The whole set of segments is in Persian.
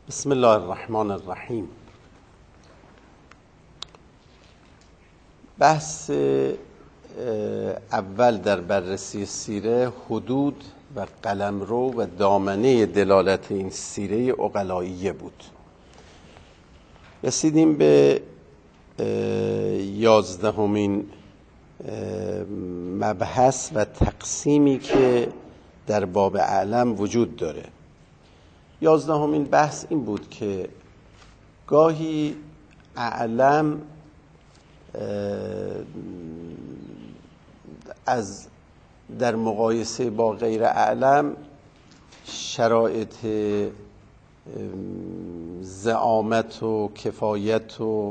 بسم الله الرحمن الرحیم. بحث اول در بررسی سیره حدود و قلمرو و دامنه دلالت این سیره عقلائیه بود. رسیدیم به 11مین مبحث و تقسیمی که در باب اعلم وجود داره. 11مین بحث این بود که گاهی اعلم در مقایسه با غیر اعلم شرایط زعامت و کفایت و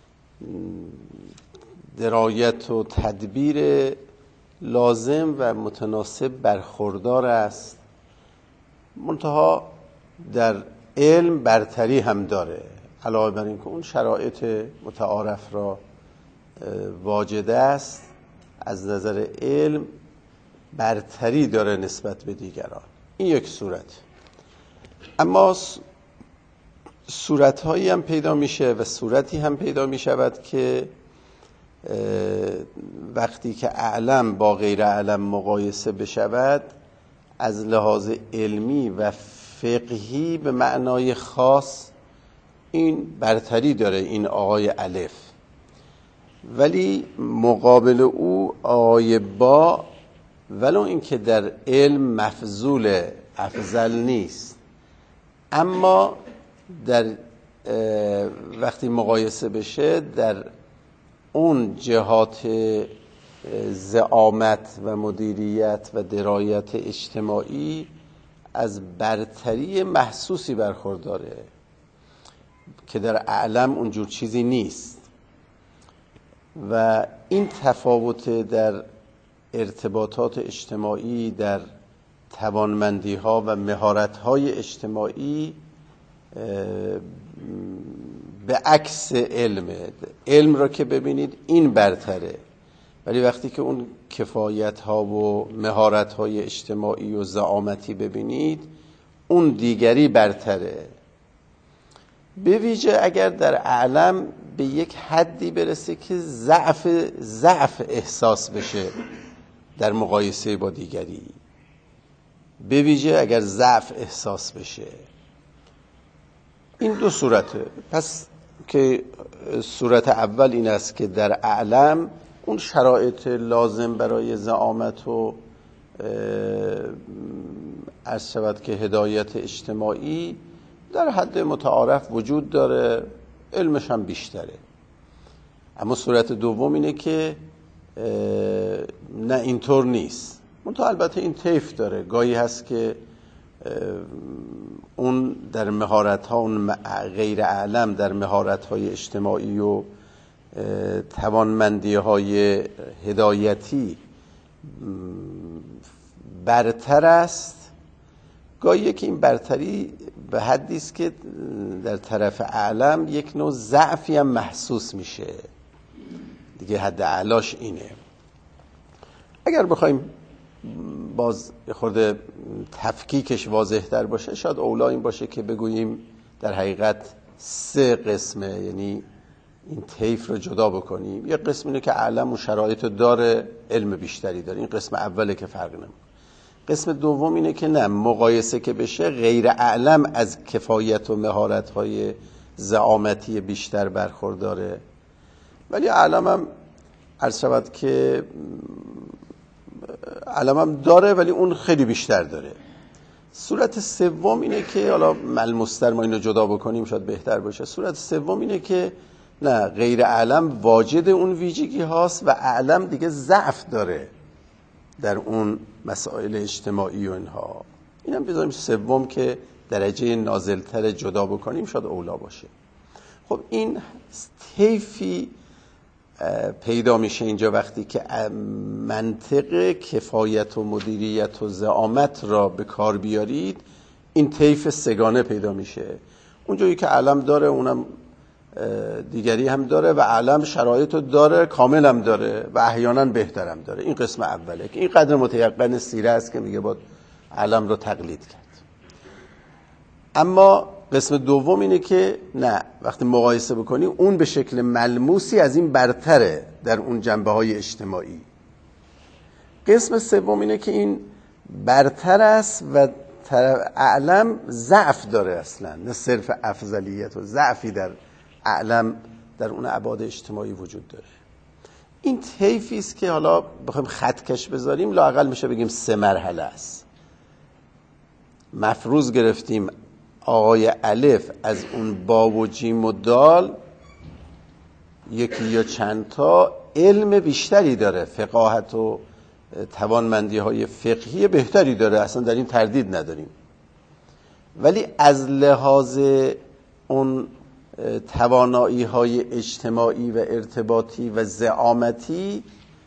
درایت و تدبیر لازم و متناسب برخوردار است، منتها در علم برتری هم داره، علاوه بر این که اون شرایط متعارف را واجده است، از نظر علم برتری داره نسبت به دیگران. این یک صورت. اما صورتهایی هم پیدا میشه و صورتی هم پیدا میشود که وقتی که اعلم با غیر اعلم مقایسه بشود، از لحاظ علمی و فقهی به معنای خاص این برتری داره این آقای الف، ولی مقابل او آقای با، ولو اینکه در علم مفضول افضل نیست، اما در وقتی مقایسه بشه در اون جهات زعامت و مدیریت و درایت اجتماعی از برتری محسوسی برخورداره که در اعلم اونجور چیزی نیست. و این تفاوت در ارتباطات اجتماعی، در توانمندی ها و مهارت های اجتماعی به عکس علم را که ببینید این برتره، ولی وقتی که اون کفایت ها و مهارت های اجتماعی و زعامتی ببینید اون دیگری برتره. به ویژه اگر در اعلم به یک حدی برسه که ضعف احساس بشه در مقایسه با دیگری، به ویژه اگر ضعف احساس بشه. این دو صورته. پس که صورت اول این است که در اعلم اون شرایط لازم برای زعامت و عرض شود که هدایت اجتماعی در حد متعارف وجود داره، علمش هم بیشتره. اما صورت دوم اینه که نه اینطور نیست، منتها البته این طیف داره. گاهی هست که اون در مهارت ها، اون غیر اعلم در مهارت های اجتماعی و توانمندی های هدایتی برتر است. گاهی که این برتری به حدی است که در طرف اعلم یک نوع ضعفی هم محسوس میشه دیگه، حد اعلاش اینه. اگر بخوایم باز خورده تفکیکش واضح تر باشه، شاید اولا این باشه که بگوییم در حقیقت 3 قسمه، یعنی این طیف رو جدا بکنیم. یک قسم اینه که اعلم و شرایط داره، علم بیشتری داره، این قسم اوله که فرق نمیکنه. قسم دوم اینه که نه، مقایسه که بشه غیر اعلم از کفایت و مهارت‌های زعامتی بیشتر برخورداره، ولی اعلم هم عرض شود که اعلم هم داره ولی اون خیلی بیشتر داره. صورت سوم اینه که حالا ملموستر ما اینو جدا بکنیم شاید بهتر باشه. صورت سوم اینه که نه، غیر اعلم واجد اون ویژگی هاست و اعلم دیگه ضعف داره در اون مسائل اجتماعی و اینها. اینم بذاریم سوم که درجه نازلتر جدا بکنیم شاید اولا باشه. خب این طیفی پیدا میشه اینجا وقتی که منطق کفایت و مدیریت و زعامت را به کار بیارید. این طیف سگانه پیدا میشه. اونجایی که علم داره اونم دیگری هم داره و علم شرایط رو داره، کامل هم داره و احیانا بهتر هم داره. این قسم اوله که این قدر متیقن سیره است که میگه باید علم رو تقلید کرد. اما قسم دوم اینه که نه، وقتی مقایسه بکنی اون به شکل ملموسی از این برتره در اون جنبه‌های اجتماعی. قسم سوم اینه که این برتر است و اعلم ضعف داره، اصلا نه صرف افضلیت و ضعفی در اعلم در اون ابعاد اجتماعی وجود داره. این طیفی است که حالا بخوایم خطکش بذاریم لااقل میشه بگیم 3 مرحله است. مفروض گرفتیم آقای الف از اون با و جیم و دال یکی یا چند تا علم بیشتری داره، فقاهت و توانمندی های فقهی بهتری داره، اصلا در این تردید نداریم، ولی از لحاظ اون توانایی های اجتماعی و ارتباطی و زعامتی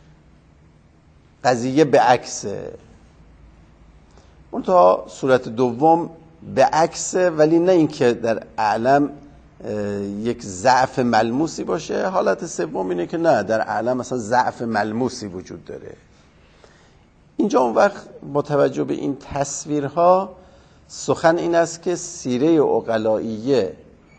قضیه به عکسه. اون تا صورت دوم به عکسه، ولی نه اینکه در اعلم یک ضعف ملموسی باشه. حالت سوم اینه که نه، در اعلم مثلا ضعف ملموسی وجود داره. اینجا اون وقت با توجه به این تصویرها سخن این است که سیره عقلائیه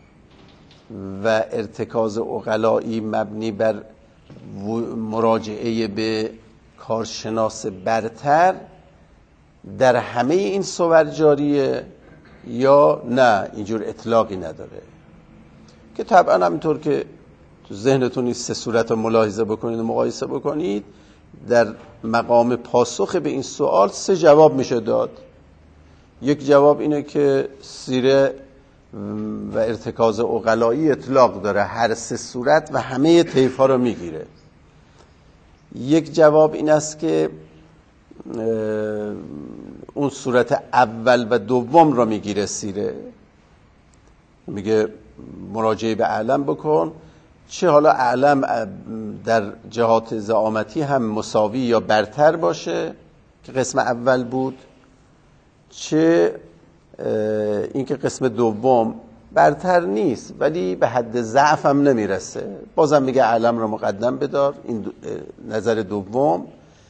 و ارتکاز عقلائی مبنی بر مراجعه به کارشناس برتر در همه این صور جاریه یا نه اینجور اطلاقی نداره، که طبعا همینطور که تو ذهنتون این 3 صورت رو ملاحظه بکنید و مقایسه بکنید، در مقام پاسخ به این سوال 3 جواب میشه داد. یک جواب اینه که سیره و ارتکاز عقلائی اطلاق داره، هر 3 صورت و همه طیف‌ها رو میگیره. یک جواب این است که اون صورت اول و دوم رو میگیره سیره، میگه مراجعه به اعلم بکن، چه حالا اعلم در جهات زعامتی هم مساوی یا برتر باشه که قسم اول بود، چه اینکه قسم دوم برتر نیست ولی به حد ضعف هم نمیرسه، بازم میگه اعلم رو مقدم بدار. این نظر دوم.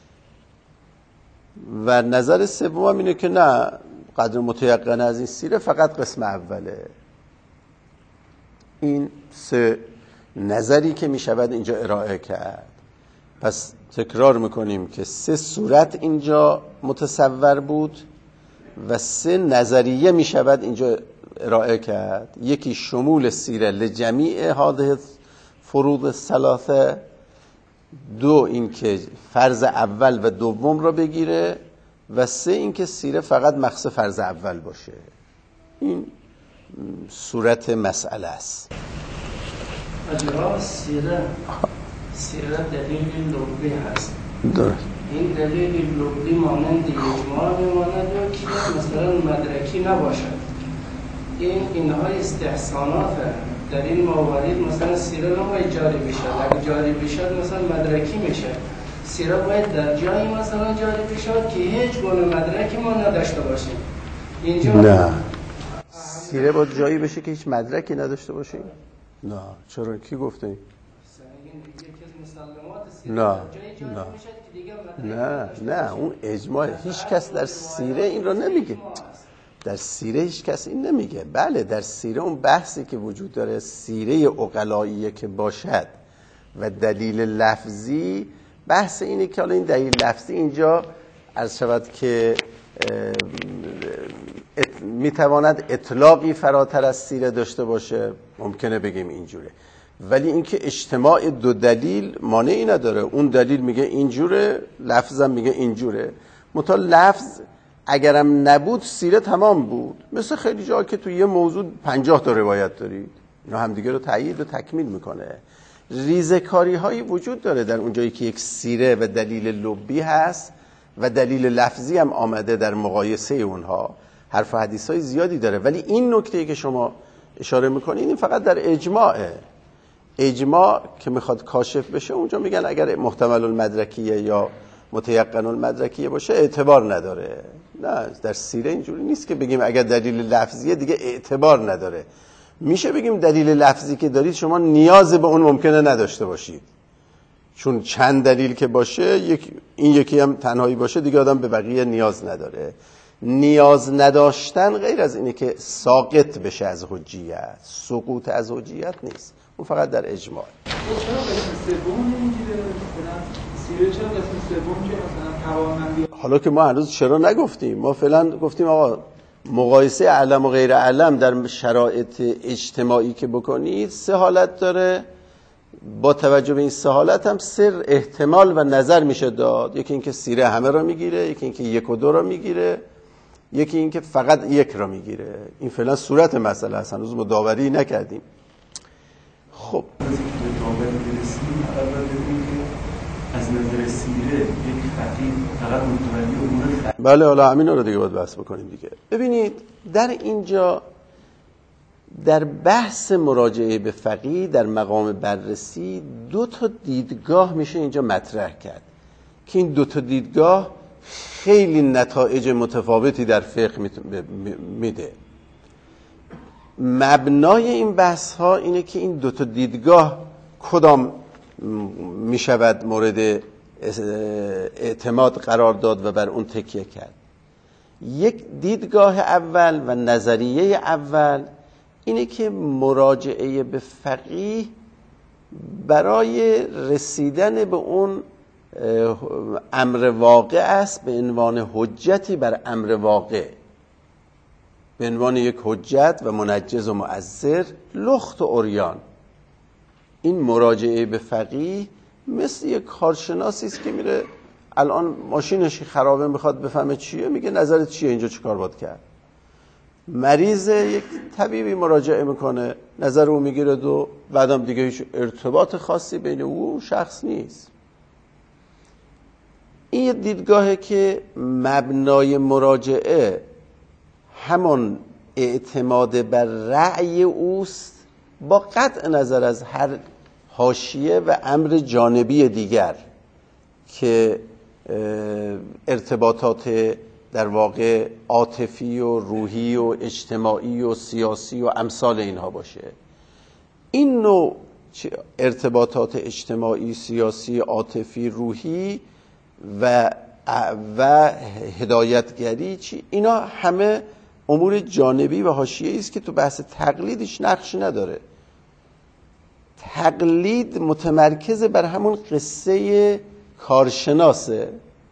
و نظر سوم هم اینه که نه، قدر متیقن از این سیره فقط قسم اوله. این 3 نظری که میشود اینجا ارائه کرد. پس تکرار میکنیم که 3 صورت اینجا متصور بود و 3 نظریه میشود اینجا ارائه کرد. یکی شمول سیره لجمیع هذه فروض الثلاثه، 2 اینکه فرض اول و دوم رو بگیره، و 3 اینکه سیره فقط مخصوص فرض اول باشه. این صورت مسئله است. اجرا سیره دلیل لغوی هست. درست. این دلیل لغوی مانند اجماع میماند که مثلا مدرکی نباشد. اینها استحسانات در این موارد مثلا سیره نباید جاری بشد. اگه جاری بشد مثلا مدرکی میشه. سیره باید در جایی مثلا جاری بشد که هیچ گونه مدرکی ما نداشته باشیم. اینجا نه، سیره باید جایی بشه که هیچ مدرکی نداشته باشیم؟ نه. چرا؟ کی گفته این؟ نه اون اجماع. هیچ کس در سیره این رو نمیگه. در سیره هیچ کس این نمیگه. بله، در سیره اون بحثی که وجود داره سیره عقلائیه که باشد و دلیل لفظی، بحث اینه که حالا این دلیل لفظی اینجا عرض شود که میتواند اطلاقی فراتر از سیره داشته باشه، ممکنه بگیم اینجوره، ولی اینکه اجتماع 2 دلیل مانعی نداره. اون دلیل میگه اینجوره، لفظم میگه اینجوره. متا لفظ اگرم نبود سیره تمام بود. مثل خیلی جا که تو یه موضوع 50 تا روایت دارید، اینا همدیگه رو تایید و تکمیل میکنه. ریزکاری هایی وجود داره در اونجایی که یک سیره و دلیل لبی هست و دلیل لفظی هم آمده در مقایسه اونها. حرف و حدیث های زیادی داره، ولی این نکته‌ای که شما اشاره میکنید این فقط در اجماعه. اجماع که میخواد کاشف بشه اونجا میگن اگر محتمل المدرکیه یا متیقن المدرکیه باشه اعتبار نداره. نه، در سیره اینجوری نیست که بگیم اگر دلیل لفظیه دیگه اعتبار نداره. میشه بگیم دلیل لفظی که دارید شما نیاز به اون ممکنه نداشته باشید، چون چند دلیل که باشه این یکی هم تنهایی باشه دیگه آدم به بقیه نیاز نداره. نیاز نداشتن غیر از اینه که ساقط بشه از حجیت، سقوط از حجیت نیست، اون فقط در اجماع. چرا قسم سوم نمیگیره؟ سیره چرا قسم سوم که مثلا توانمندی؟ حالا که ما هنوز چرا نگفتیم، ما فعلا گفتیم آقا مقایسه علم و غیر علم در شرایط اجتماعی که بکنید 3 حالت داره، با توجه به این 3 حالت هم سر احتمال و نظر میشه داد. یکی اینکه سیره همه را میگیره، یکی اینکه 1 و 2 را میگیره، یکی اینکه فقط 1 را میگیره. این فعلا صورت مسئله است، هنوز مداوری نکردیم. خب از نظر سیره یک فقیه فقط متولی امور بله، حالا همین رو دیگه باید بحث بکنیم دیگه. ببینید در اینجا در بحث مراجعه به فقیه در مقام بررسی 2 تا دیدگاه میشه اینجا مطرح کرد که این 2 تا دیدگاه خیلی نتایج متفاوتی در فقه میده. مبنای این بحث ها اینه که این 2 تا دیدگاه کدام میشود مورد اعتماد قرار داد و بر اون تکیه کرد. یک دیدگاه اول و نظریه اول اینه که مراجعه به فقیه برای رسیدن به اون امر واقع است به عنوان حجتی بر امر واقع، به عنوان یک حجت و منجز و مؤثر لخت و عریان. این مراجعه به فقیه مثل یک کارشناسی است که میره الان ماشینش خرابه میخواد بفهمه چیه، میگه نظرت چیه، اینجا چیکار باید کرد. مریض یک طبیبی مراجعه میکنه، نظر او میگیره، دو بعدم دیگه هیچ ارتباط خاصی بین او شخص نیست. این یه دیدگاهه که مبنای مراجعه همون اعتماد بر رأی اوست با قطع نظر از هر حاشیه و امر جانبی دیگر که ارتباطات در واقع عاطفی و روحی و اجتماعی و سیاسی و امثال اینها باشه. این نوع ارتباطات اجتماعی، سیاسی، عاطفی، روحی و هدایتگری اینا همه امور جانبی و حاشیه‌ای است که تو بحث تقلیدش نقش نداره. تقلید متمرکز بر همون قصه کارشناسه،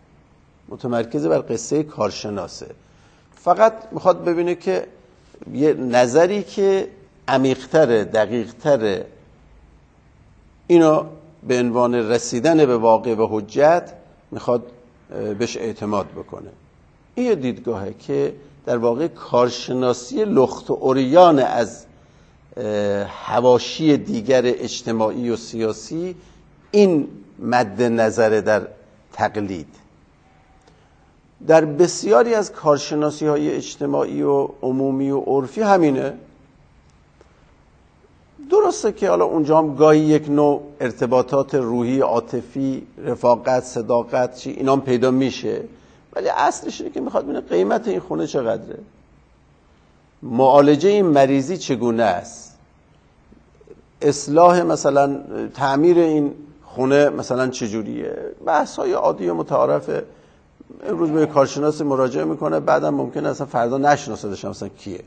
فقط میخواد ببینه که یه نظری که عمیق‌تره، دقیق‌تره، اینو به عنوان رسیدن به واقع و حجت میخواد بهش اعتماد بکنه. این یه دیدگاهه که در واقع کارشناسی لخت و عریان از حواشی دیگر اجتماعی و سیاسی این مد نظر در تقلید. در بسیاری از کارشناسی های اجتماعی و عمومی و عرفی همینه. درسته که حالا اونجا هم گاهی یک نوع ارتباطات روحی، عاطفی، رفاقت، صداقت اینا هم پیدا میشه، ولی اصلش اینه که میخواد ببینه قیمت این خونه چقدره، معالجه این مریضی چگونه است، اصلاح مثلا تعمیر این خونه مثلا چجوریه. بحث های عادی و متعارفه. امروز به کارشناس مراجعه میکنه، بعدم ممکنه اصلا فردا نشناسدش مثلا کیه.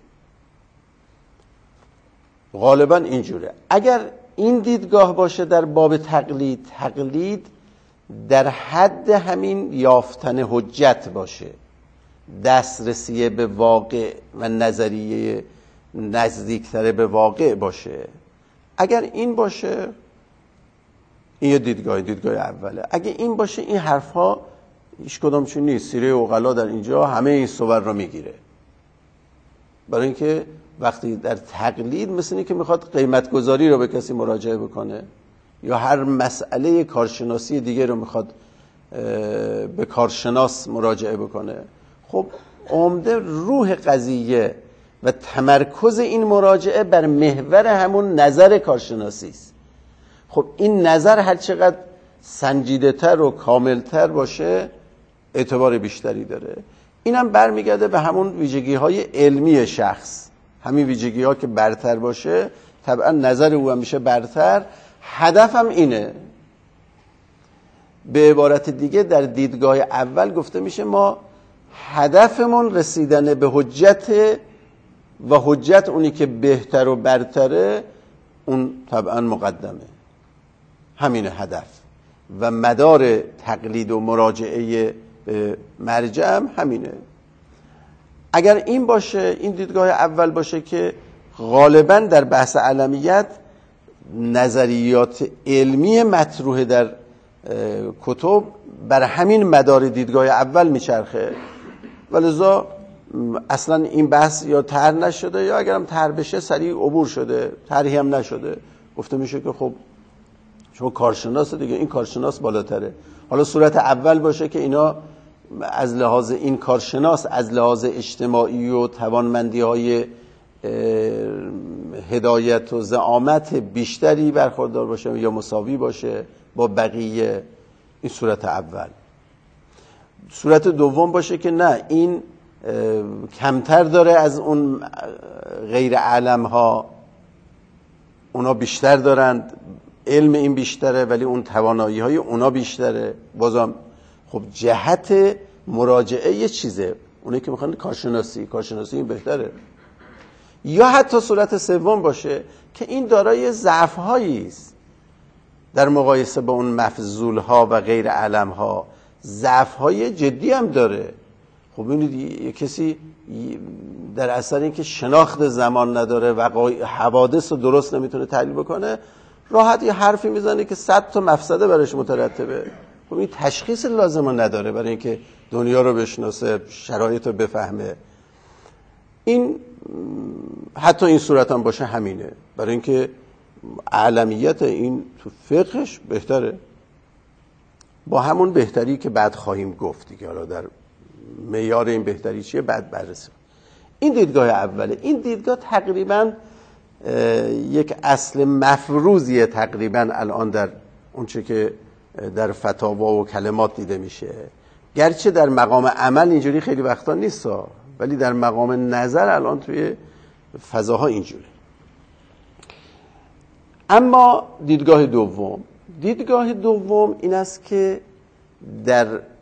غالبا اینجوره. اگر این دیدگاه باشه در باب تقلید در حد همین یافتن حجت باشه، دسترسی به واقع و نظریه نزدیکتر به واقع باشه، اگر این باشه این یه دیدگاه اوله. اگه این باشه این حرفها هیچ کدامشون نیست. سیره عقلا در اینجا همه این صور رو میگیره، برای اینکه وقتی در تقلید مثل اینه که میخواد قیمت گذاری رو به کسی مراجعه بکنه یا هر مسئله کارشناسی دیگه رو میخواد به کارشناس مراجعه بکنه. خب عمده روح قضیه و تمرکز این مراجعه بر محور همون نظر کارشناسی است. خب این نظر هر چقدر سنجیده تر و کامل تر باشه اعتبار بیشتری داره. اینم برمیگرده به همون ویژگی های علمی شخص. همین ویژگی ها که برتر باشه طبعا نظر او هم میشه برتر. هدفم اینه. به عبارت دیگه در دیدگاه اول گفته میشه ما هدفمون رسیدن به حجت و حجت اونی که بهتر و برتره اون طبعا مقدمه. همین هدف و مدار تقلید و مراجعه به مرجع هم همینه. اگر این باشه، این دیدگاه اول باشه که غالبا در بحث علمیت نظریات علمی مطروح در کتب بر همین مدار دیدگاه اول میچرخه و لذا اصلا این بحث یا طرح نشده یا اگرم طرح بشه سریع عبور شده، طرحی هم نشده، گفته میشه که خب چون کارشناس دیگه، این کارشناس بالاتره. حالا صورت اول باشه که اینا از لحاظ این کارشناس از لحاظ اجتماعی و توانمندی های هدایت و زعامت بیشتری برخوردار باشه یا مساوی باشه با بقیه. این صورت اول. صورت دوم باشه که نه، این کمتر داره از اون غیر علم ها، اونا بیشتر دارند، علم این بیشتره ولی اون توانایی های اونا بیشتره. بازم خب جهت مراجعه یه چیزه، اونایی که میخوان کارشناسی این بهتره. یا حتی صورت سوم باشه که این دارای ضعف هایی است در مقایسه با اون مفضول ها و غیر علم ها، ضعف های جدی هم داره. خب ببینید یه کسی در اثر اینکه شناخت زمان نداره و حوادث رو درست نمیتونه تحلیل بکنه، راحت یه حرفی میزنه که 100 تا مفسده برش مترتبه. خب این تشخیص لازمه نداره برای اینکه دنیا رو بشناسه، شرایط رو بفهمه. این حتی این صورت هم باشه همینه، برای اینکه علمیت این تو فقهش بهتره، با همون بهتری که بعد خواهیم گفت دیگه. حالا در معیار این بهتری چیه بعد بررسی. این دیدگاه اوله. این دیدگاه تقریبا یک اصل مفروضیه تقریبا الان در اونچه که در فتاوا و کلمات دیده میشه، گرچه در مقام عمل اینجوری خیلی وقتا نیستا، ولی در مقام نظر الان توی فضاها اینجوری. اما دیدگاه دوم این است که در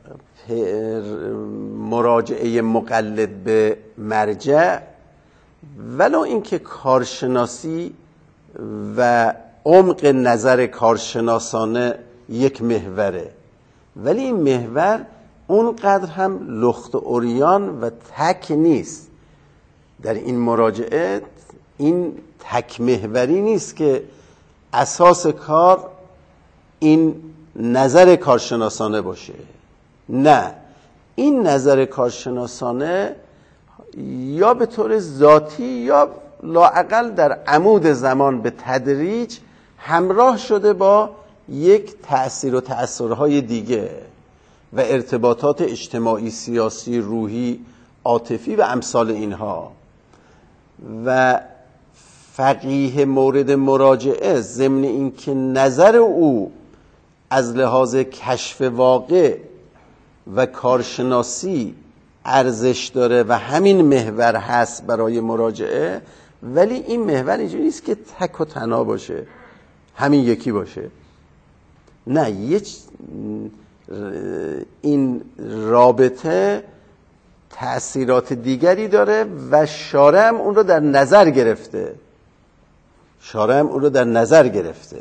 مراجعه مقلد به مرجع، ولو اینکه کارشناسی و عمق نظر کارشناسانه یک محوره، ولی این محور اونقدر هم لخت و عریان و تک نیست. در این مراجعه این تک محوری نیست که اساس کار این نظر کارشناسانه باشه. نه، این نظر کارشناسانه یا به طور ذاتی یا لااقل در عمود زمان به تدریج همراه شده با یک تأثیر و تأثیرهای دیگه و ارتباطات اجتماعی، سیاسی، روحی، عاطفی و امثال اینها. و فقیه مورد مراجعه ضمن اینکه نظر او از لحاظ کشف واقع و کارشناسی ارزش داره و همین محور هست برای مراجعه، ولی این محور اینجوری نیست که تک و تنها باشه، همین یکی باشه. نه، این رابطه تأثیرات دیگری داره و شارع هم اون رو در نظر گرفته.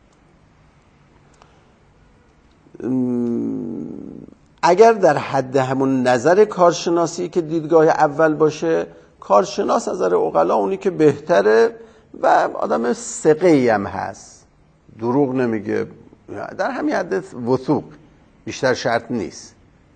اگر در حد همون نظر کارشناسی که دیدگاه اول باشه، کارشناس از نظر عقلا اونی که بهتره و آدم ثقه‌ای هم هست، دروغ نمیگه، در همین حد وثوق، بیشتر شرط نیست.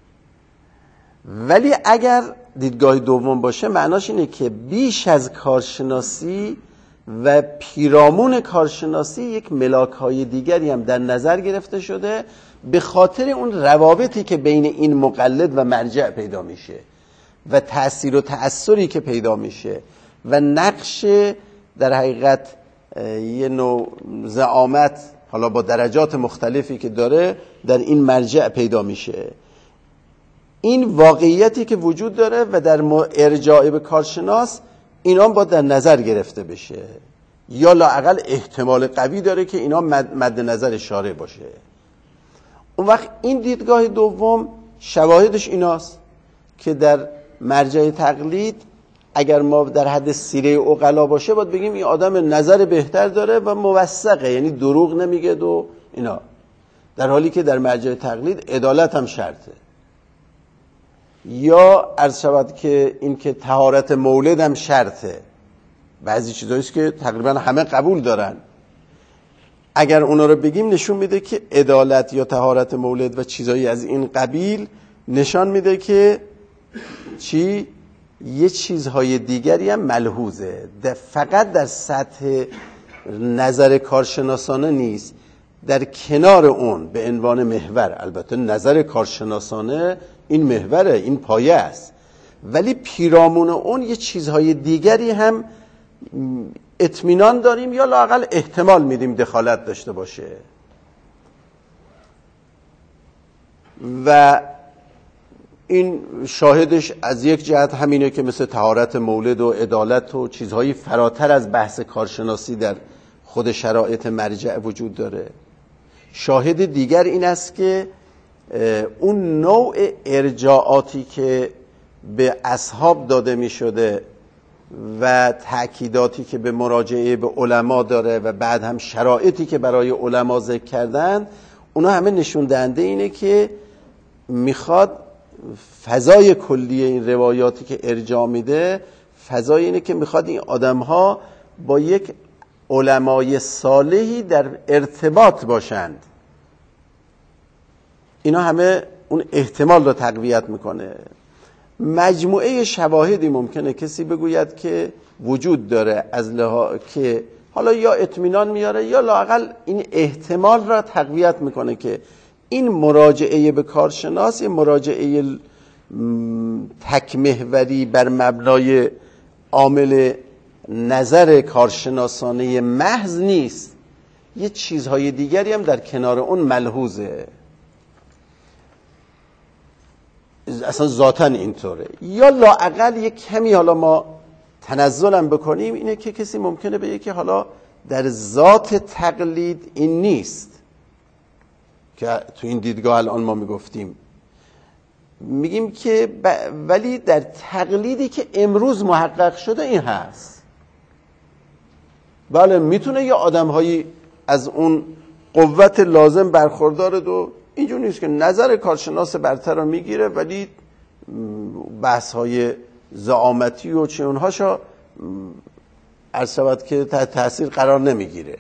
ولی اگر دیدگاه دوم باشه، معناش اینه که بیش از کارشناسی و پیرامون کارشناسی یک ملاک‌های دیگری هم در نظر گرفته شده، به خاطر اون روابطی که بین این مقلد و مرجع پیدا میشه و تأثیر و تأثری که پیدا میشه و نقش در حقیقت یه نوع زعامت، حالا با درجات مختلفی که داره، در این مرجع پیدا میشه. این واقعیتی که وجود داره و در ارجاع به کارشناس اینا با در نظر گرفته بشه، یا لااقل احتمال قوی داره که اینا مد نظر شارع باشه. اون وقت این دیدگاه دوم شواهدش ایناست که در مرجع تقلید اگر ما در حد سیره عقلا باشه باید بگیم این آدم نظر بهتر داره و موثقه، یعنی دروغ نمیگه و اینا، در حالی که در مرجع تقلید عدالت هم شرطه. یا عرض شود که این که طهارت مولد هم شرطه، بعضی چیزاییست که تقریبا همه قبول دارن. اگر اونا رو بگیم نشون میده که عدالت یا طهارت مولد و چیزایی از این قبیل نشان میده که چی؟ یه چیزهای دیگری هم ملحوظه، فقط در سطح نظر کارشناسانه نیست، در کنار اون به عنوان محور. البته نظر کارشناسانه این محوره، این پایه است، ولی پیرامون اون یه چیزهای دیگری هم اطمینان داریم یا لااقل احتمال میدیم دخالت داشته باشه. و این شاهدش از یک جهت همینه که مثل طهارت مولد و عدالت و چیزهایی فراتر از بحث کارشناسی در خود شرایط مرجع وجود داره. شاهد دیگر این است که اون نوع ارجاعاتی که به اصحاب داده می شده و تأکیداتی که به مراجعه به علما داره و بعد هم شرایطی که برای علما ذکر کردن، اونا همه نشون دهنده اینه که میخواد فضای کلی این روایاتی که ارجاع میده، فضای اینه که میخواد این آدمها با یک علمای صالحی در ارتباط باشند. اینا همه اون احتمال رو تقویت میکنه. مجموعه شواهدی ممکنه کسی بگوید که وجود داره از که حالا یا اطمینان میاره یا لااقل این احتمال را تقویت میکنه که این مراجعه به کارشناس یه مراجعه تکمحوری بر مبنای عامل نظر کارشناسانه محض نیست، یه چیزهای دیگری هم در کنار اون ملحوظه، اصلا ذاتاً اینطوره. یا لااقل یک کمی حالا ما تنزلم بکنیم، اینه که کسی ممکنه بگه که حالا در ذات تقلید این نیست، که تو این دیدگاه الان ما میگفتیم، میگیم که ولی در تقلیدی که امروز محقق شده این هست. بله میتونه یه آدم‌هایی از اون قوت لازم برخورداره و اینجور نیست که نظر کارشناس برتر رو میگیره ولی بحث‌های زعامتی و چه اونهاشو عرض شود که تحت تاثیر قرار نمیگیره،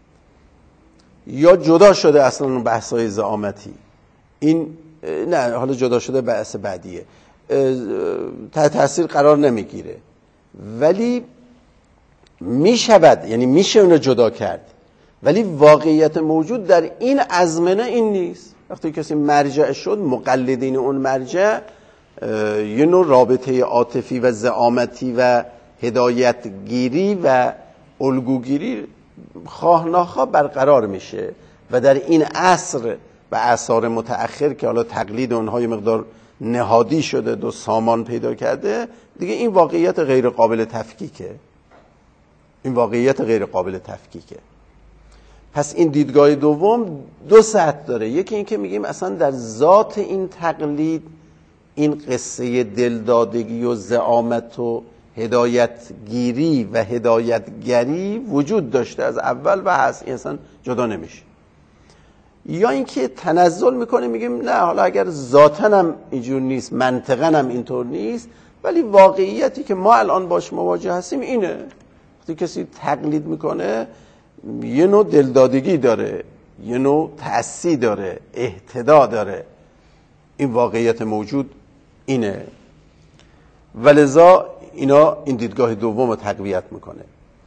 یا جدا شده اصلا اون بحث‌های زعامتی. این نه، حالا جدا شده بحث بعدیه، تحت تاثیر قرار نمیگیره، ولی میشود، یعنی میشه اون رو جدا کرد، ولی واقعیت موجود در این ازمنه این نیست. وقتی کسی مرجع شد، مقلدین اون مرجع یه نوع رابطه عاطفی و زعامتی و هدایتگیری و الگوگیری خواه ناخواه برقرار میشه و در این عصر و اعصار متأخر که حالا تقلید اونها یه مقدار نهادی شده و سامان پیدا کرده، دیگه این واقعیت غیر قابل تفکیکه. این واقعیت غیر قابل تفکیکه. پس این دیدگاه دوم دو سطح داره. یکی این که میگیم اصلا در ذات این تقلید این قصه دلدادگی و زعامت و هدایتگیری و هدایتگری وجود داشته از اول و هست، این اصلا جدا نمیشه. یا اینکه تنزل میکنه، میگیم نه، حالا اگر ذاتاً هم اینجور نیست، منطقاً هم اینطور نیست، ولی واقعیتی که ما الان باش مواجه هستیم اینه. وقتی کسی تقلید میکنه یه نوع دلدادگی داره، یه نوع تأسی داره، اهتدا داره، این واقعیت موجود اینه. ولذا اینا این دیدگاه دوم رو تقویت میکنه.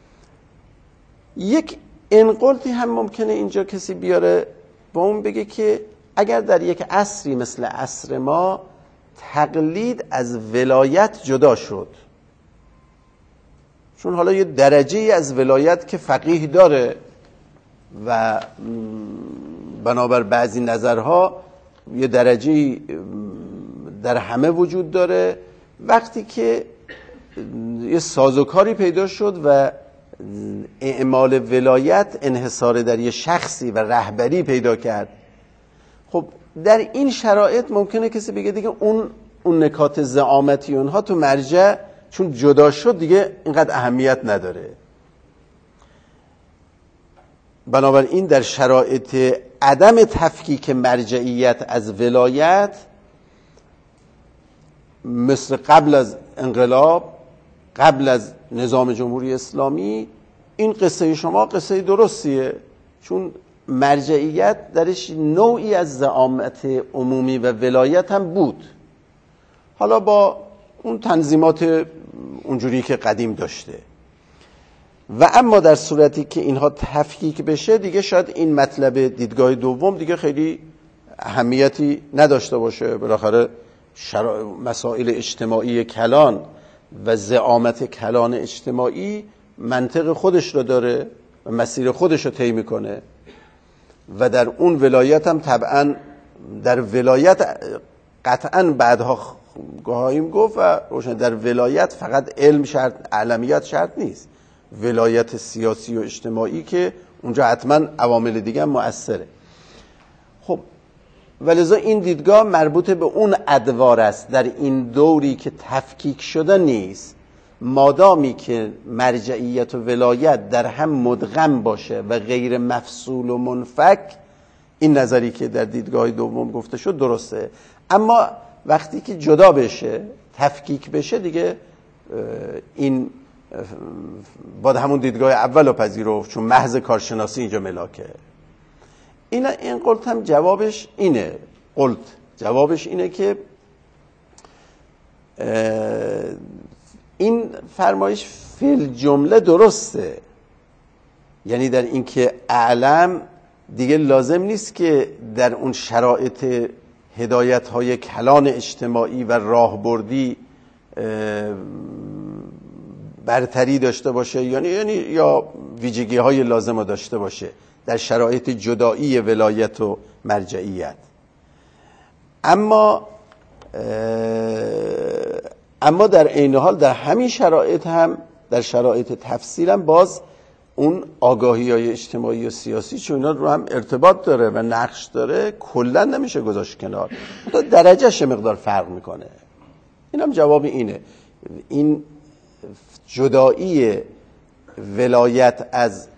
یک انقلتی هم ممکنه اینجا کسی بیاره با اون بگه که اگر در یک عصری مثل عصر ما تقلید از ولایت جدا شد، چون حالا یه درجه از ولایت که فقیه داره و بنابر بعضی نظرها یه درجه در همه وجود داره، وقتی که یه سازوکاری پیدا شد و اعمال ولایت انحصار در یه شخصی و رهبری پیدا کرد، خب در این شرایط ممکنه کسی بگه دیگه اون نکات زعامتی اونها تو مرجع چون جدا شد دیگه اینقدر اهمیت نداره. بنابراین در شرایط عدم تفکیک مرجعیت از ولایت، مثل قبل از انقلاب، قبل از نظام جمهوری اسلامی، این قصه شما قصه درستیه، چون مرجعیت درش نوعی از زعامت عمومی و ولایت هم بود، حالا با اون تنظیمات اونجوری که قدیم داشته. و اما در صورتی که اینها تفکیک بشه دیگه شاید این مطلب دیدگاه دوم دیگه خیلی اهمیتی نداشته باشه. بالاخره مسائل اجتماعی کلان و زعامت کلان اجتماعی منطق خودش رو داره و مسیر خودش رو طی میکنه و در اون ولایت هم طبعا در ولایت قطعا بعدها خواهیم گفت و روشن در ولایت فقط علم شرط، علمیت شرط نیست، ولایت سیاسی و اجتماعی که اونجا حتما عوامل دیگه هم مؤثره. خب ولذا این دیدگاه مربوط به اون ادوار است در این دوری که تفکیک شده نیست، مادامی که مرجعیت و ولایت در هم مدغم باشه و غیر مفصول و منفک، این نظری که در دیدگاه دوم گفته شد درسته. اما وقتی که جدا بشه، تفکیک بشه، دیگه این باید همون دیدگاه اول رو پذیرفت، چون محض کارشناسی اینجا ملاکه. این قلت هم جوابش اینه، جوابش اینه که این فرمایش فی الجمله درسته، یعنی در این که اعلم دیگه لازم نیست که در اون شرایط هدایت‌های کلان اجتماعی و راهبردی برتری داشته باشه، یعنی یا ویژگی‌های لازم داشته باشه در شرایط جدایی ولایت و مرجعیت. اما در عین حال در همین شرایط هم، در شرایط تفسیر هم باز اون آگاهی‌های اجتماعی و سیاسی چون اینا رو هم ارتباط داره و نقش داره، کلا نمیشه گذاشت کنار، تا درجهش مقدار فرق میکنه. این هم جواب اینه. این جدایی ولایت از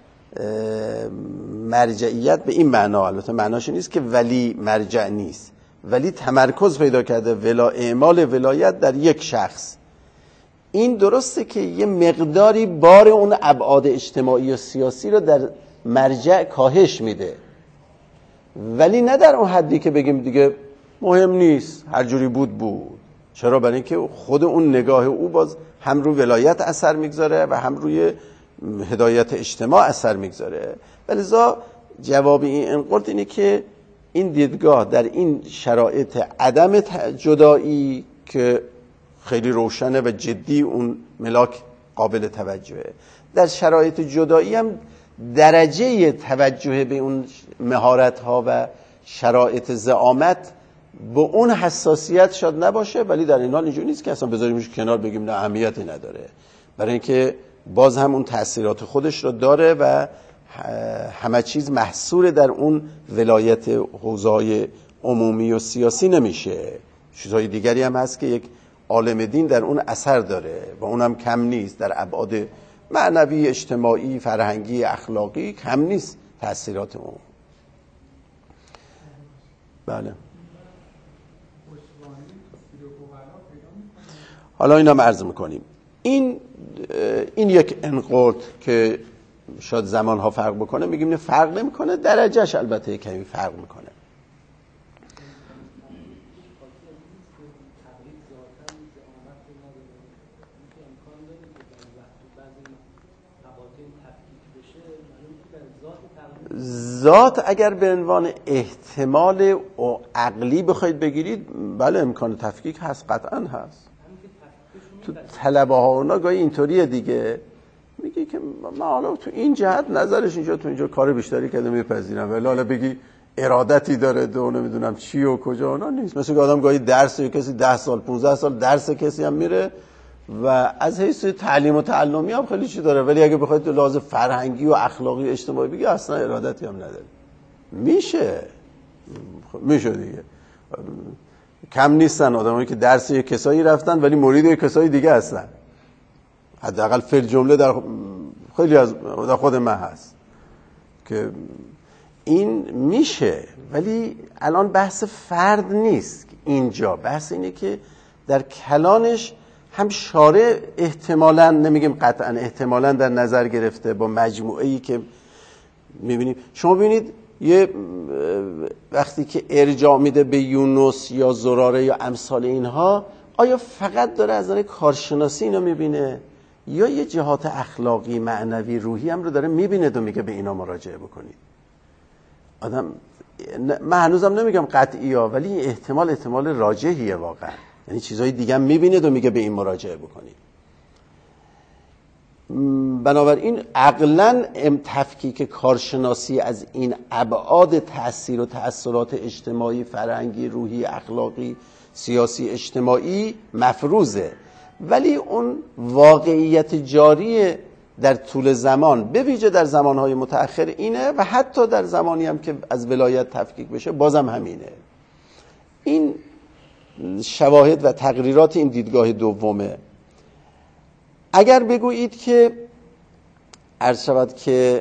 مرجعیت به این معنا، البته معناش نیست که ولی مرجع نیست، ولی تمرکز پیدا کرده اعمال ولایت در یک شخص. این درسته که یه مقداری بار اون ابعاد اجتماعی و سیاسی رو در مرجع کاهش میده، ولی نه در اون حدی که بگیم دیگه مهم نیست، هر جوری بود. چرا؟ برای اینکه خود اون نگاه او باز هم روی ولایت اثر میگذاره و هم روی هدایت اجتماع اثر میگذاره. ولذا جواب این انقرض اینه که این دیدگاه در این شرایط عدم جدایی که خیلی روشنه و جدی اون ملاک قابل توجهه، در شرایط جدایی هم درجه توجه به اون مهارت‌ها و شرایط زعامت به اون حساسیت شاید نباشه، ولی در این حال اینجوری نیست که اصلا بذاریمش کنار بگیم نه اهمیتی نداره، برای اینکه باز هم اون تأثیرات خودش رو داره و همه چیز محصور در اون ولایت حوزه‌های عمومی و سیاسی نمیشه. چیزهای دیگری هم هست که یک عالم دین در اون اثر داره و اونم کم نیست، در ابعاد معنوی، اجتماعی، فرهنگی، اخلاقی کم نیست تأثیرات اون. بله. حالا اینم عرض میکنیم. این یک انقاط که شاید زمانها فرق بکنه، میگیم نه فرق نمیکنه، درجهش البته کمی فرق میکنه. ذات اگر به عنوان احتمال عقلی بخواید بگیرید، بله امکان تفکیک هست، قطعا هست. تو طلبه ها اونا گاهی اینطوریه دیگه، میگه که ما حالا تو این جهت نظرش اینجا تو اینجا کار بیشتری کرده میپذیرم، ولی حالا بگی ارادتی داره دو نمیدونم چی و کجا، اونا نیست. مثل که آدم گاهی درس کسی 10 سال 15 سال درس کسی هم میره و از حیث تعلیم و تعلمی هم خیلی چی داره، ولی اگه بخواید تو لحاظ فرهنگی و اخلاقی و اجتماعی بگی اصلا ارادتی هم نداره. میشه دیگه. کم نیستن آدمایی که درس یک کسایی رفتن ولی مرید یک کسایی دیگه هستن. حداقل فی الجمله در خیلی از در خود من هست که این میشه. ولی الان بحث فرد نیست اینجا، بحث اینه که در کلانش هم شارع احتمالاً، نمیگیم قطعاً، احتمالاً در نظر گرفته با مجموعه‌ای که میبینیم. شما ببینید یه وقتی که ارجاع میده به یونس یا زراره یا امثال اینها، آیا فقط داره از نظر کارشناسی اینا میبینه یا یه جهات اخلاقی، معنوی، روحی هم رو داره میبینه و میگه به اینا مراجعه بکنید؟ آدم من هنوزم نمیگم قطعی ها، ولی این احتمال راجحیه واقعا. یعنی چیزهای دیگه هم میبینه و میگه به این مراجعه بکنید. بنابراین عقلاً تفکیک کارشناسی از این ابعاد تأثیر و تأثیرات اجتماعی، فرهنگی، روحی، اخلاقی، سیاسی، اجتماعی مفروضه، ولی اون واقعیت جاری در طول زمان، به ویژه در زمانهای متأخر اینه و حتی در زمانی هم که از ولایت تفکیک بشه بازم همینه. این شواهد و تقریرات این دیدگاه دومه. اگر بگویید که عرض شود که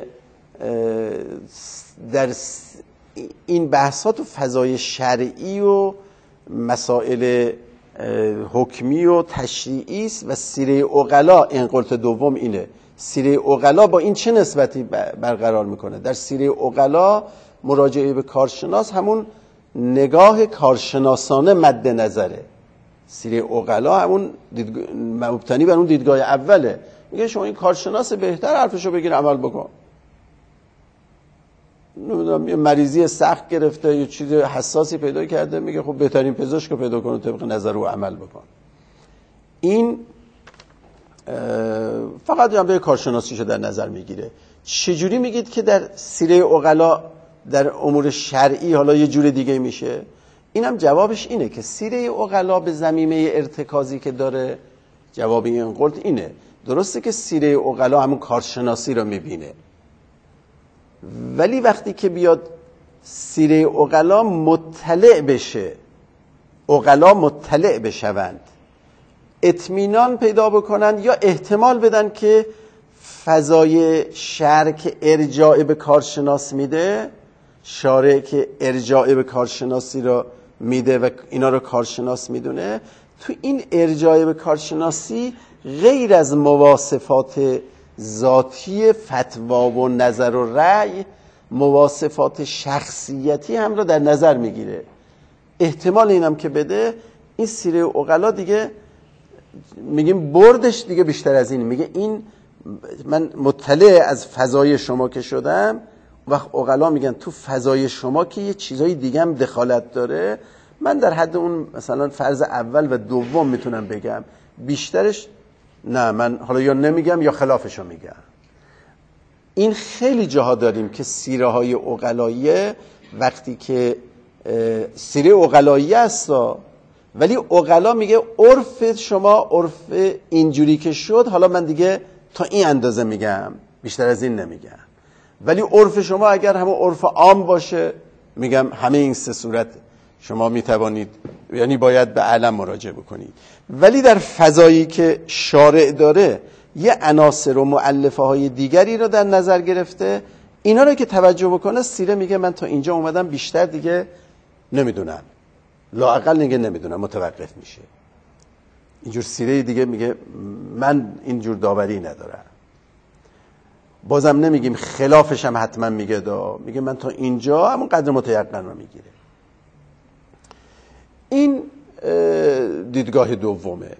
در این بحثات و فضای شرعی و مسائل حکمی و تشریعی است و سیره عقلا، انقلت دوم اینه، سیره عقلا با این چه نسبتی برقرار میکنه؟ در سیره عقلا مراجعه به کارشناس همون نگاه کارشناسانه مد نظره. سیره عقلا همون مبتنی بر اون دیدگاه اوله، میگه شما این کارشناس بهتر حرفشو بگیر عمل بکن. نمیدونم یه مریضی سخت گرفته یا چیز حساسی پیدا کرده، میگه خب بهترین پزشک رو پیدا کن و طبق نظر او عمل بکن. این فقط جنبه کارشناسیشو در نظر میگیره. چجوری میگید که در سیره عقلا در امور شرعی حالا یه جور دیگه میشه؟ اینم جوابش اینه که سیره عقلا به زمینه ارتکازی که داره، جواب این قلت اینه. درسته که سیره عقلا همون کارشناسی رو میبینه، ولی وقتی که بیاد سیره عقلا مطلع بشه، عقلا مطلع بشوند، اطمینان پیدا بکنن یا احتمال بدن که فضای شرع که ارجاع به کارشناس میده، شارع که ارجاع به کارشناسی رو میده و اینا رو کارشناس میدونه، تو این ارجاع به کارشناسی غیر از مواصفات ذاتی فتوا و نظر و رأی، مواصفات شخصیتی هم رو در نظر میگیره. احتمال اینم که بده این سیره عقلا دیگه میگیم بردش دیگه بیشتر از این، میگه این من مطلع از فضای شما که شدم، وقت عقلا میگن تو فضای شما که یه چیزای دیگه هم دخالت داره، من در حد اون مثلا فرض اول و دوم میتونم بگم، بیشترش نه، من حالا یا نمیگم یا خلافشو میگم. این خیلی جاها داریم که سیره های عقلاییه وقتی که سیره عقلاییه است، ولی عقلا میگه عرف شما عرف اینجوری که شد، حالا من دیگه تا این اندازه میگم، بیشتر از این نمیگم. ولی عرف شما اگر همون عرف عام باشه، میگم همه این سه صورت شما میتوانید، یعنی باید به علم مراجعه بکنید. ولی در فضایی که شارع داره یه عناصر و مؤلفه های دیگری رو در نظر گرفته، اینا رو که توجه بکنه، سیره میگه من تا اینجا اومدم، بیشتر دیگه نمیدونم، لااقل نگه نمیدونم، متوقف میشه. اینجور سیره دیگه میگه من اینجور داوری ندارم. بازم نمیگیم خلافش هم حتما میگه میگه من تا اینجا همون قدر متیقن رو میگیره. این دیدگاه دومه.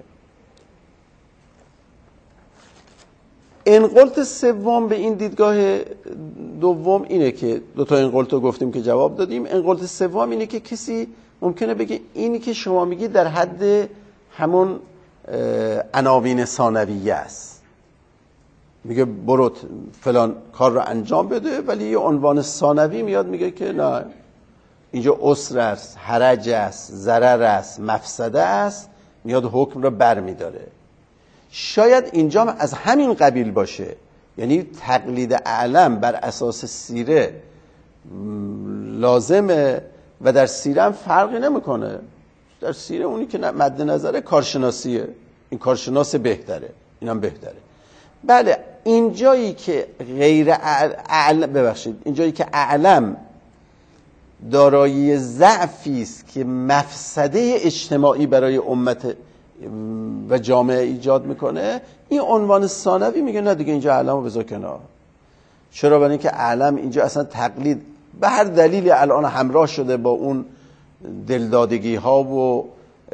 انقلت سوم به این دیدگاه دوم اینه که دوتا انقلت رو گفتیم که جواب دادیم. انقلت سوم اینه که کسی ممکنه بگه اینی که شما میگی در حد همون عناوین ثانویه است، میگه برو فلان کار رو انجام بده، ولی یه عنوان ثانوی میاد میگه که نه، اینجا عسر است، حرج است، ضرر است، مفسده است، میاد حکم رو بر میداره. شاید اینجا از همین قبیل باشه، یعنی تقلید اعلم بر اساس سیره لازمه و در سیره هم فرقی نمیکنه. در سیره اونی که مد نظره کارشناسیه، این کارشناس بهتره، اینم بهتره. بله اینجایی که غیر اینجایی که اعلم دارایی ضعفی است که مفسده اجتماعی برای امت و جامعه ایجاد میکنه، این عنوان ثانوی میگه نه دیگه اینجا اعلم رو بذار کنار. چرا؟ برای اینکه اعلم اینجا اصلا تقلید به هر دلیلی الان همراه شده با اون دلدادگی ها و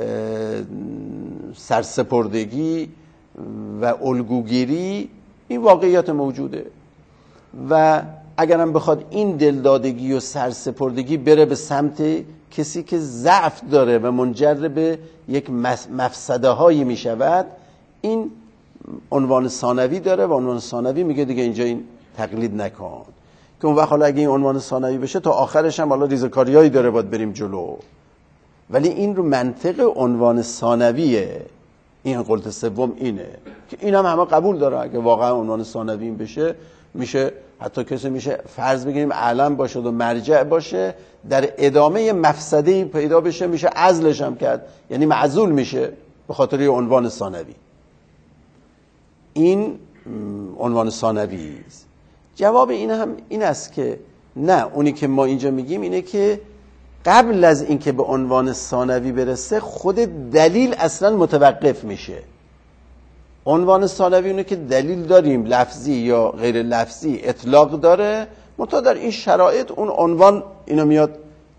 سرسپردگی و الگوگیری، این واقعیت موجوده و اگرم بخواد این دلدادگی و سرسپردگی بره به سمت کسی که ضعف داره و منجر به یک مفسده هایی می شود، این عنوان ثانوی داره و عنوان ثانوی میگه دیگه اینجا این تقلید نکن. که اون وقت حالا اگه این عنوان ثانوی بشه تا آخرش هم حالا ریزکاریایی داره باید بریم جلو، ولی این رو منطق عنوان ثانویه. این قلت سوم اینه که این هم همه قبول داره. اگه واقعا عنوان ثانوی این بشه، میشه حتی کسی میشه فرض بگیریم علم باشه و مرجع باشه، در ادامه مفسده پیدا بشه میشه عزلش هم کرد، یعنی معزول میشه به خاطر یه عنوان ثانوی. این عنوان ثانوی است. جواب این هم این است که نه، اونی که ما اینجا میگیم اینه که قبل از اینکه به عنوان ثانوی برسه خود دلیل اصلا متوقف میشه. عنوان ثانوی اونه که دلیل داریم لفظی یا غیر لفظی اطلاق داره، منتها در این شرایط اون عنوان اینو میاد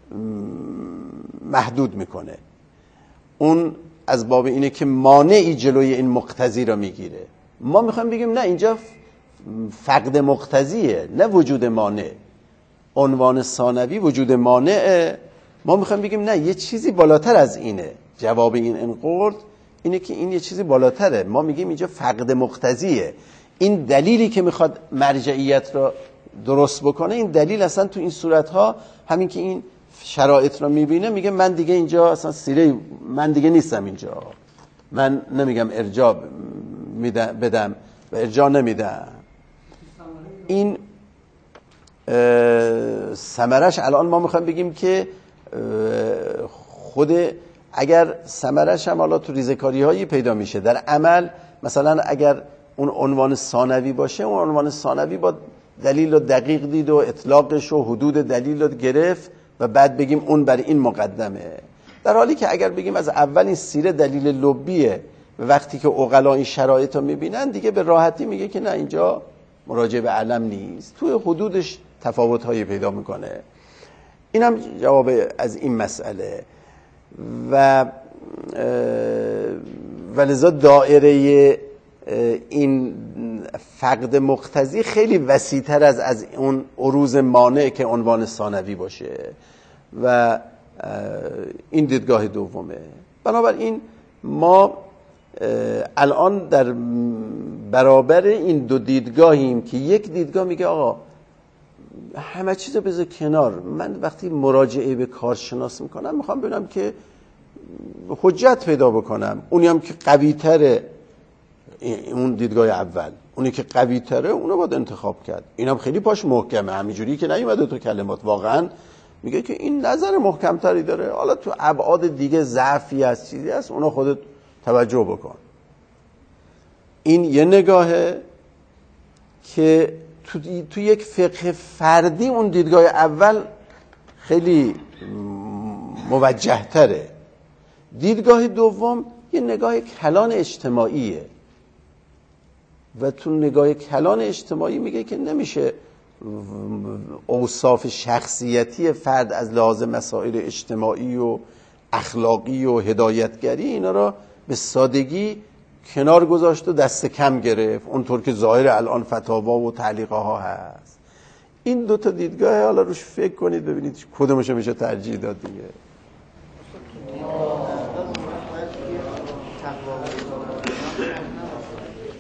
محدود میکنه. اون از باب اینه که مانعی جلوی این مقتضی را میگیره. ما میخوایم بگیم نه، اینجا فقد مقتضیه نه وجود مانع. عنوان ثانوی وجود مانعه، ما میخوایم بگیم نه، یه چیزی بالاتر از اینه. جواب این انقرض اینه که این یه چیزی بالاتره. ما میگیم اینجا فقد مقتضیه. این دلیلی که میخواد مرجعیت را درست بکنه، این دلیل اصلا تو این صورتها همین که این شرایط را میبینه میگه من دیگه اینجا اصلا سیره من دیگه نیستم اینجا، من نمیگم ارجاع بدم و ارجاع نمیدم. این ثمرش الان ما میخوایم بگیم که خود اگر ثمرش هم حالا تو ریزکاری هایی پیدا میشه در عمل، مثلا اگر اون عنوان ثانوی باشه، اون عنوان ثانوی با دلیل رو دقیق دید و اطلاقش و حدود دلیل رو گرفت و بعد بگیم اون بر این مقدمه. در حالی که اگر بگیم از اول این سیره دلیل لبیه و وقتی که عقلا این شرایط رو میبینن دیگه به راحتی میگه که نه، اینجا مراجعه به علم نیست، توی حدودش تفاوت هایی پیدا میکنه. اینم جواب از این مسئله. و ولذا دائره این فقد مقتضی خیلی وسیع‌تر از اون عروض مانع که عنوان ثانوی باشه و این دیدگاه دومه. بنابراین ما الان در برابر این دو دیدگاهیم که یک دیدگاه میگه آقا همه چیزو بذار کنار، من وقتی مراجعه به کارشناس میکنم میخوام ببینم که حجت پیدا بکنم. اونی هم که قوی تره، اون دیدگاه اول، اونی که قوی تره اونو باید انتخاب کرد. اینم خیلی پاش محکمه، همینجوری که نیومده تو کلمات، واقعا میگه که این نظر محکم تری داره، حالا تو ابعاد دیگه ضعفی هست چیزی هست اونو خودت توجه بکن. این یه نگاهه که تو یک فقه فردی اون دیدگاه اول خیلی موجه تره. دیدگاه دوم یه نگاه کلان اجتماعیه و تو نگاه کلان اجتماعی میگه که نمیشه اوصاف شخصیتی فرد از لحاظ مسائل اجتماعی و اخلاقی و هدایتگری اینا را به سادگی کنار گذاشت و دست کم گرفت، اونطور که ظاهر الان فتاوا و تعلیقه ها هست. این دوتا دیدگاه حالا روش فکر کنید ببینید کدومش میشه ترجیح داد دیگه.